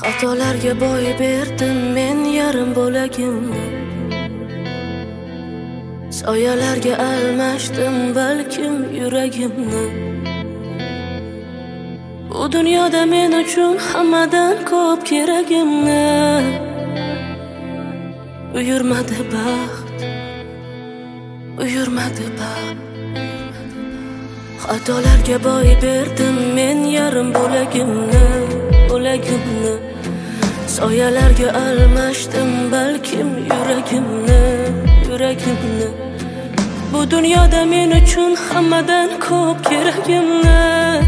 Xatolarga boy berdim men yarim bo'lagimni, soyalarga almashdim balkim yuragimni. Bu dunyoda men uchun hammadan ko'p keragimni buyurmadi baxt, buyurmadi baxt. Xatolarga boy berdim men yarim bo'lagimni, bo'lagimni, soyalarga almashdim balkim yuragimni, yuragimni. Bu dunyoda men uchun hammadan ko'p keragimni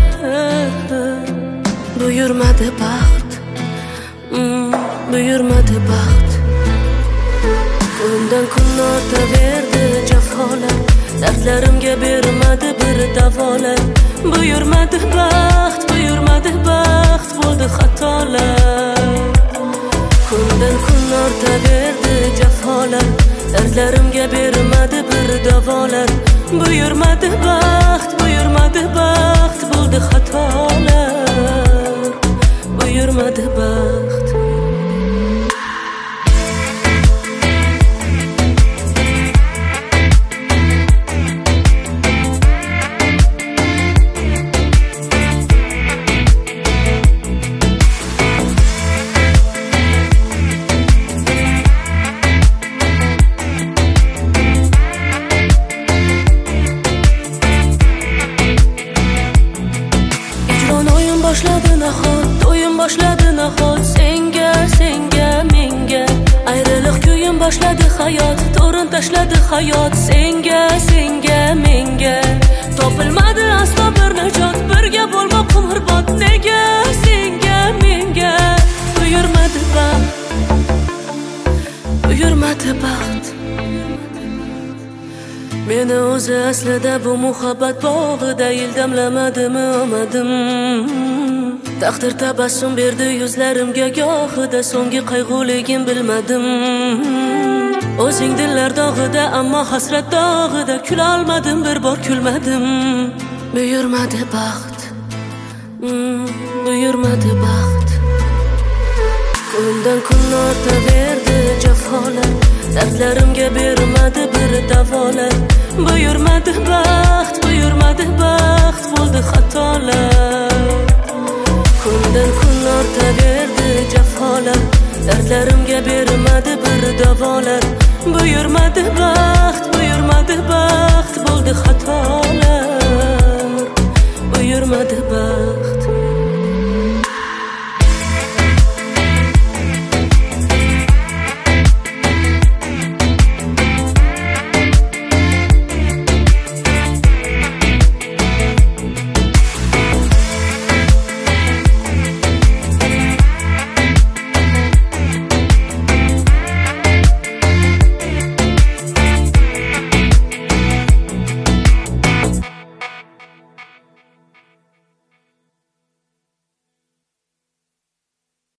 buyurmadi baxt, buyurmadi baxt. Kundan kun ortaverdi jafolar, dardlarimga bermadi bir davolar. Buyurmadi baxt, buyurmadi baxt, bo'ldi xatolar. Kundan kun ortaverdi jafolar, dardlarimga bermadi bir davolar. Buyurmadi baxt, buyurmadi baxt, bo'ldi xatolar. Buyurmadi baxt. Boshladi nahot, to'yim boshladi nahot, senga, senga, menga. Ayriliq kuyim boshladi hayot, to'rin tashladi hayot, senga, senga, menga. Topilmadi aslo bir najot, birga bo'lmoq umrbod, nega, senga, menga. Buyurmadi baxt, buyurmadi baxt. Meni o'zi aslida bu muhabbat bog'ida ildamlamadimi omadim. Taqdir tabassum berdi yuzlarimga gohida, so'nggi qayg'uligim bilmadim. O'zing dillar dog'ida, ammo hasrat dog'ida kula olmadim, bir bor kulmadim. Buyurmadi baxt, buyurmadi baxt. Kundan kun ortaverdi jafolar, dardlarimga bermadi bir davolar. Buyurmadi baxt, buyurmadi baxt, bo'ldi xatolar. Kundan kun ortaverdi jafolar, dardlarimga bermadi bir davolar. Buyurmadi baxt, buyurmadi baxt, bo'ldi xatolar. Buyurmadi baxt.